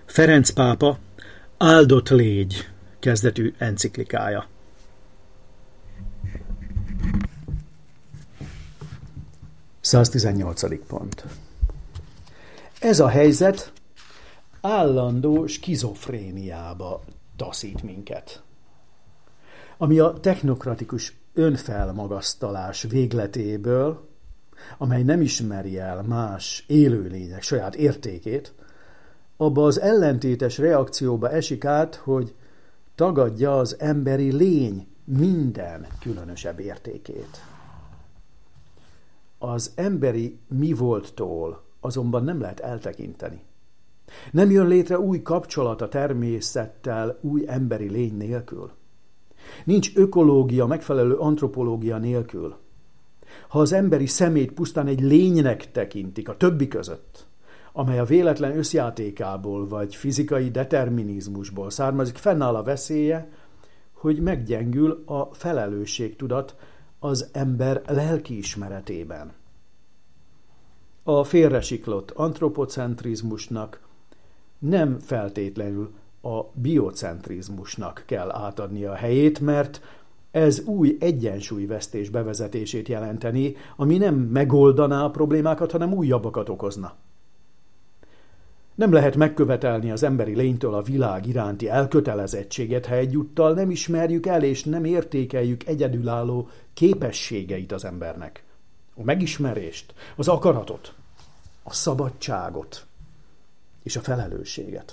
Ferenc pápa áldott légy kezdetű enciklikája. Száztizennyolcadik pont. Ez a helyzet állandó skizofréniába taszít minket, ami a technokratikus önfelmagasztalás végletéből, amely nem ismeri el más élőlények saját értékét, abba az ellentétes reakcióba esik át, hogy tagadja az emberi lény minden különösebb értékét. Az emberi mi volttól azonban nem lehet eltekinteni. Nem jön létre új kapcsolat a természettel új emberi lény nélkül. Nincs ökológia megfelelő antropológia nélkül. Ha az emberi szemét pusztán egy lénynek tekintik a többi között, amely a véletlen összjátékából vagy fizikai determinizmusból származik, fennáll a veszélye, hogy meggyengül a felelősségtudat az ember lelkiismeretében. A félresiklott antropocentrizmusnak nem feltétlenül a biocentrizmusnak kell átadni a helyét, mert ez új egyensúlyvesztés bevezetését jelenteni, ami nem megoldaná a problémákat, hanem újabbakat okozna. Nem lehet megkövetelni az emberi lénytől a világ iránti elkötelezettséget, ha egyúttal nem ismerjük el és nem értékeljük egyedülálló képességeit az embernek. A megismerést, az akaratot, a szabadságot és a felelősséget.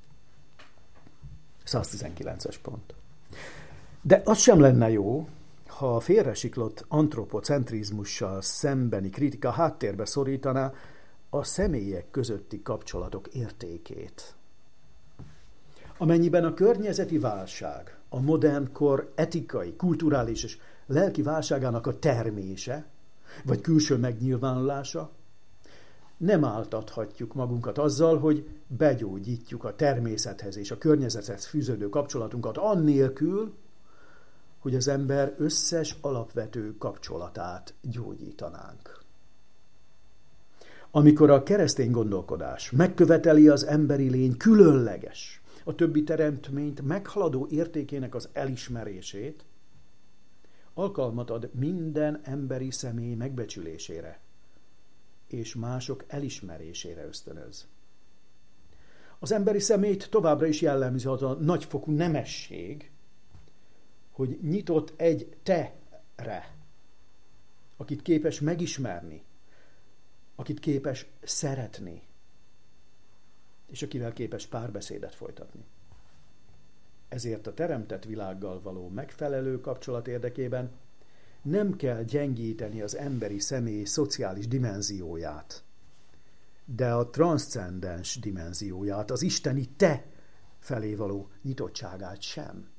119-es pont. De az sem lenne jó, ha a félresiklott antropocentrizmussal szembeni kritika háttérbe szorítaná a személyek közötti kapcsolatok értékét. Amennyiben a környezeti válság, a modern kor etikai, kulturális és lelki válságának a termése, vagy külső megnyilvánulása, nem áltathatjuk magunkat azzal, hogy begyógyítjuk a természethez és a környezethez fűződő kapcsolatunkat annélkül, hogy az ember összes alapvető kapcsolatát gyógyítanánk. Amikor a keresztény gondolkodás megköveteli az emberi lény különleges, a többi teremtményt meghaladó értékének az elismerését, alkalmat ad minden emberi személy megbecsülésére és mások elismerésére ösztönöz. Az emberi személyt továbbra is jellemzi az a nagyfokú nemesség, hogy nyitott egy te-re, akit képes megismerni, akit képes szeretni, és akivel képes párbeszédet folytatni. Ezért a teremtett világgal való megfelelő kapcsolat érdekében nem kell gyengíteni az emberi személy szociális dimenzióját, de a transzcendens dimenzióját, az isteni te felé való nyitottságát sem.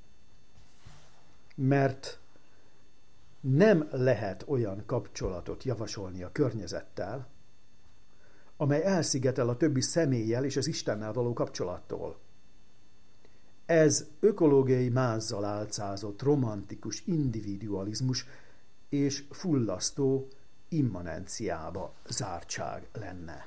Mert nem lehet olyan kapcsolatot javasolni a környezettel, amely elszigetel a többi személlyel és az Istennel való kapcsolattól. Ez ökológiai mázzal álcázott romantikus individualizmus és fullasztó immanenciába zártság lenne.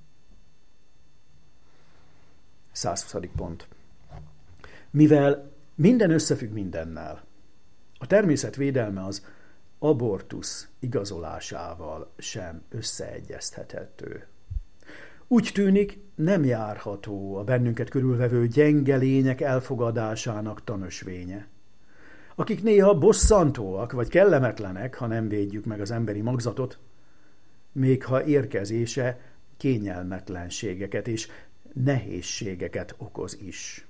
120. pont. Mivel minden összefügg mindennel, a természet védelme az abortusz igazolásával sem összeegyeztethető. Úgy tűnik, nem járható a bennünket körülvevő gyenge lények elfogadásának tanösvénye, akik néha bosszantóak vagy kellemetlenek, ha nem védjük meg az emberi magzatot, még ha érkezése kényelmetlenségeket és nehézségeket okoz is.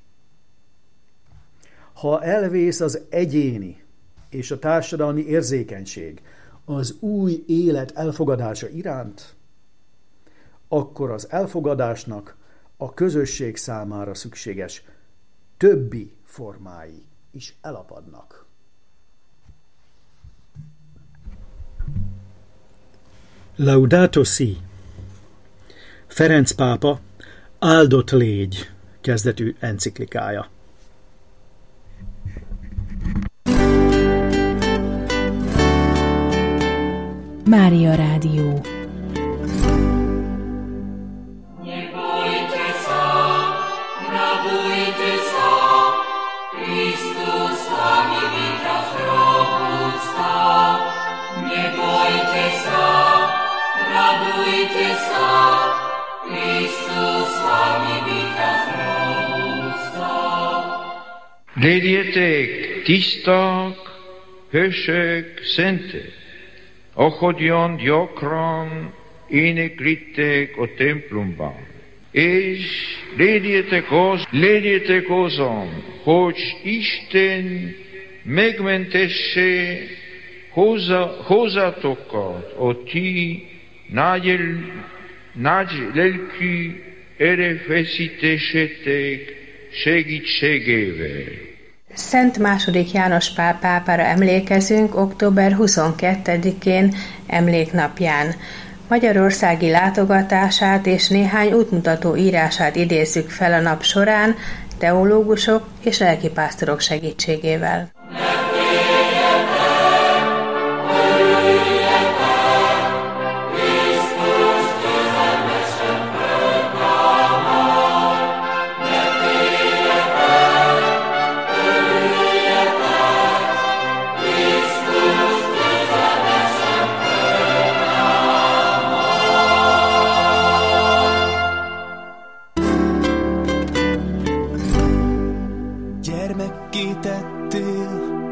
Ha elvész az egyéni és a társadalmi érzékenység az új élet elfogadása iránt, akkor az elfogadásnak a közösség számára szükséges többi formái is elapadnak. Laudato si. Ferenc pápa áldott légy kezdetű enciklikája. Mária Rádió. radujte sa, Kristus s vami víťaznou vstal. Legyetek tiszták, hősök, szentek, ahogyan gyakran éneklitek a templomban. És légyetek azon, hogy Isten megmentesse hozzátokat a ti nagy lelkű erőfeszítésetek segítségével. Szent II. János Pál pápára emlékezünk október 22-én emléknapján. Magyarországi látogatását és néhány útmutató írását idézzük fel a nap során teológusok és lelkipásztorok segítségével.